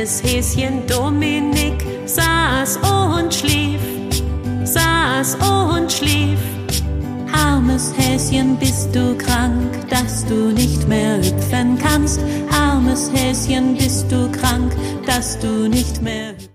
Kleines Häschen Dominik saß und schlief, saß und schlief. Armes Häschen, bist du krank, dass du nicht mehr hüpfen kannst? Armes Häschen, bist du krank, dass du nicht mehr hüpfen kannst?